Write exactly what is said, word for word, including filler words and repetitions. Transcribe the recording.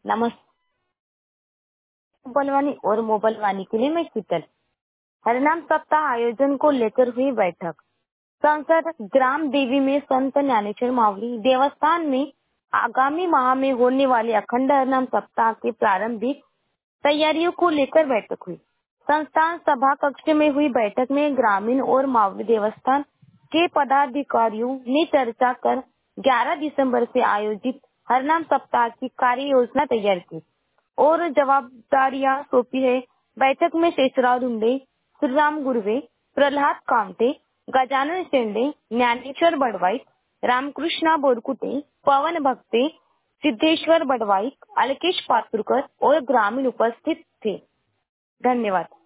नमस्ते। मोबाइल और मोबाइल वाणी के लिए मैं शीतल। हरिनाम सप्ताह आयोजन को लेकर हुई बैठक। सांसद ग्राम देवी में संत ज्ञानेश्वर मावली देवस्थान में आगामी माह में होने वाले अखंड हरिनाम सप्ताह के प्रारंभिक तैयारियों को लेकर बैठक हुई। संस्थान सभा कक्ष में हुई बैठक में ग्रामीण और मावली देवस्थान के पदाधिकारियों ने चर्चा कर ग्यारह दिसंबर से आयोजित हरिनाम सप्ताह की कार्य योजना तैयार की और जवाबदारियां सौंपी है। बैठक में शेषराव धुंडे, श्रीराम गुरवे, प्रहलाद कामटे, गजानन शेंडे, ज्ञानेश्वर बड़वाइक, रामकृष्णा बोरकुटे, पवन भक्ते, सिद्धेश्वर बड़वाइक, अलकेश पातुरकर और ग्रामीण उपस्थित थे। धन्यवाद।